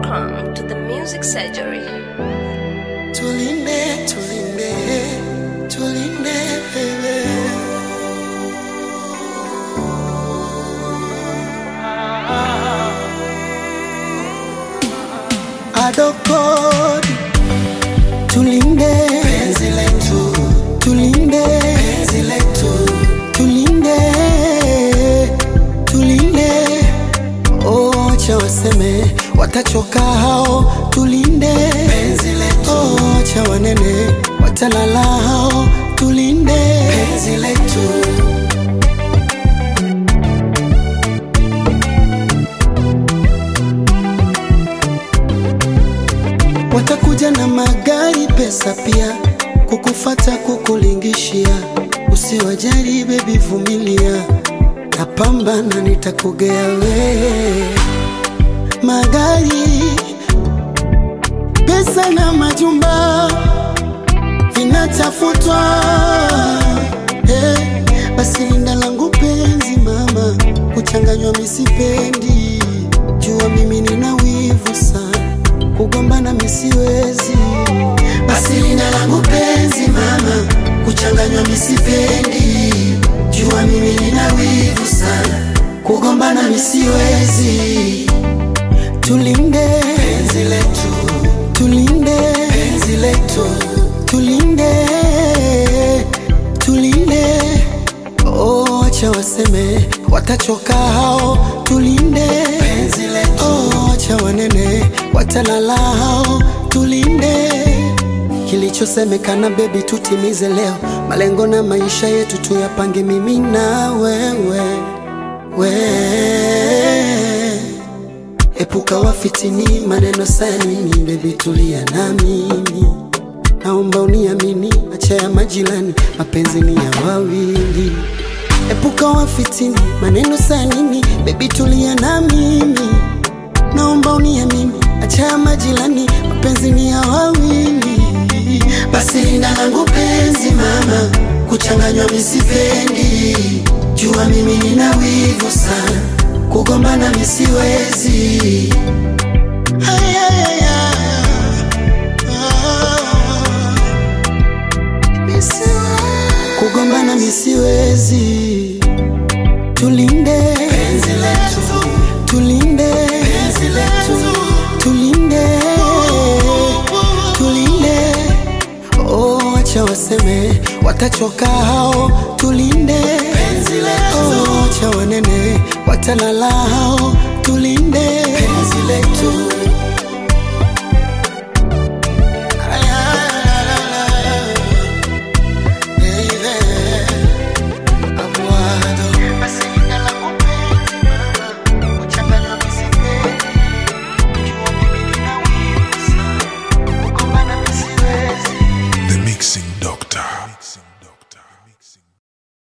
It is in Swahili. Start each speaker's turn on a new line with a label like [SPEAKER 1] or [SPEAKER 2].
[SPEAKER 1] Welcome to the Music Surgery.
[SPEAKER 2] Tulinde, tulinde, tulinde, baby. Adokodi, tulinde penzi letu, tulinde penzi letu, tulinde, tulinde. Oh, acha waseme watachoka hao, tulinde penzi letu. Oh, acha wanene watalala hao, tulinde penzi letu. Watakuja na magari, pesa pia, kukufata kukulingishia. Usiwajali baby, vumilia, napambana nitakugea we. Magari, pesa na majumba vinatafutwa, basi linda langu penzi mama, kuchanganywa misipendi. Jua mimi nina wivu sana, kugombana misiwezi. Basi linda langu penzi mama, kuchanganywa misipendi. Jua mimi nina wivu sana, kugombana misiwezi. Tulinde penzi letu, tulinde penzi letu, tulinde, tulinde. Oh, acha waseme watachoka hao, tulinde penzi letu. Oh, acha wanene watalala hao, tulinde. Kilichosemekana baby tutimize leo, malengo na maisha yetu tuyapange mimi na wewe. Epuka wafitini, maneno sanini, baby tulia na mimi. Naomba uniamini, acha ya majirani, mapenzi ni ya wawili. Epuka wafitini, maneno sanini, baby tulia na mimi. Naomba uniamini, acha ya majirani, mapenzi ni ya wawili. Basi linda langu penzi mama, kuchanganywa misipendi. Jua mimi nina wivu sana, kugombana misiwezi. Kugombana misiwezi. Tulinde penzi letu, tulinde penzi letu, tulinde, tulinde. Oh, acha waseme watachoka hao, tulinde penzi letu. Oh, acha wanene watalala hao, tulinde.